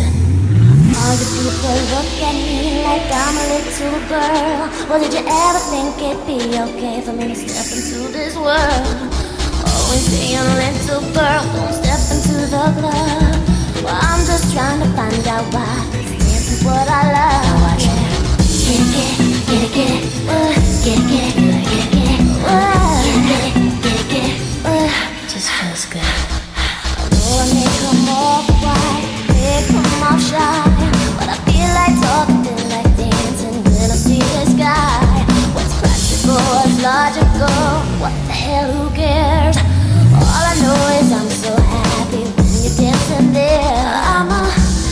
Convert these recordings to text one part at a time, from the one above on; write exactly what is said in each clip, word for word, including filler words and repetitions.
All the people look at me like I'm a little girl. Well, did you ever think it'd be okay for me to step into this world? Always saying, little girl, don't step into the club. Well, I'm just trying to find out why this is what I love. Now watch me. Get it, get it, get it, uh, get it, get it, get it, get it, get it, uh, get it, get it, get it, uh, just feels good. Although I may come off white, may come off shy, but I feel like talking, feel like dancing when I see this guy. What's practical, what's logical, what the hell, who cares? All I know is I'm so happy when you're dancing there. I'm a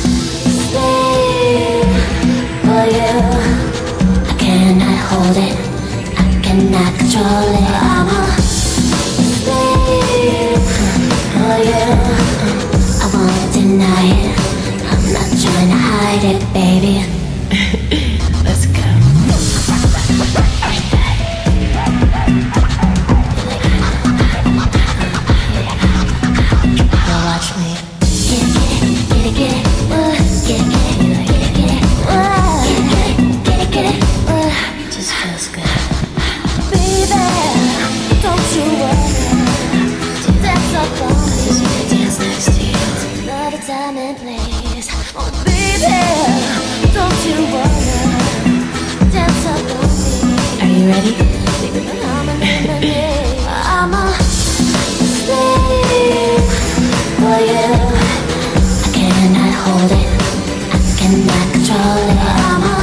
slave for you. I cannot hold it, I cannot control it. I'm a slave for you. I won't deny it, I'm not trying to hide it, baby. Let's go. Now watch me. Get it, get it, get it, get it, uh, get it, get it, get it, get it, uh, get it, get it, get it, uh, just feels good. Baby, don't you worry, dance up on me. I just wanna dance next to you. Another time and place. Oh baby, don't you worry, dance up on me. Are you ready? Baby, I'm a lemonade. I'm a slave for you. I cannot hold it, I cannot control it. I'm a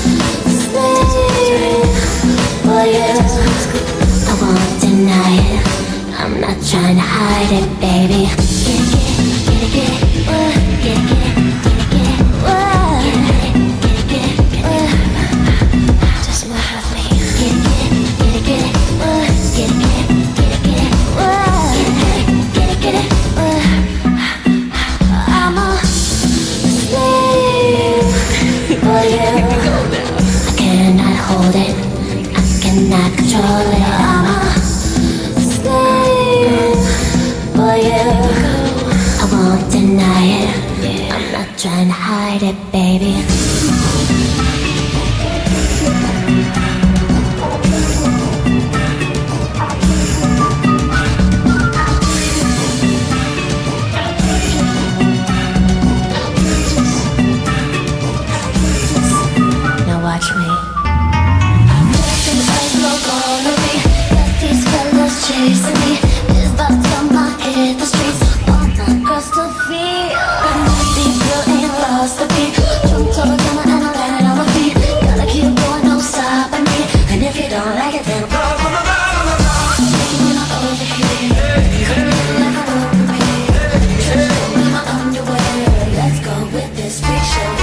slave for you. I won't deny it, I'm not trying to hide it, baby. Get it, get it, get it, get it, uh, get it, get it, get it, get it, uh, get it, get it, get it, get it, uh, just move with me. Get it, get it, get it, get it, uh, get it, get it, get it, get it, uh, get it, get it, get it, uh, I'm a slave for you. I cannot hold it, I cannot control it. I'm a slave for you. I won't deny it, I'm not trying to hide it, baby. Now watch me. These fellas chasing me, this about to my hit the streets. All my girls to feel, these girls ain't lost the beat. Jump to the drama and I landed on my feet. Gotta keep going, no stopping me. And if you don't like it, then go on the run. Making me overheat, like a rope. Show me my underwear. Let's go with this freak show.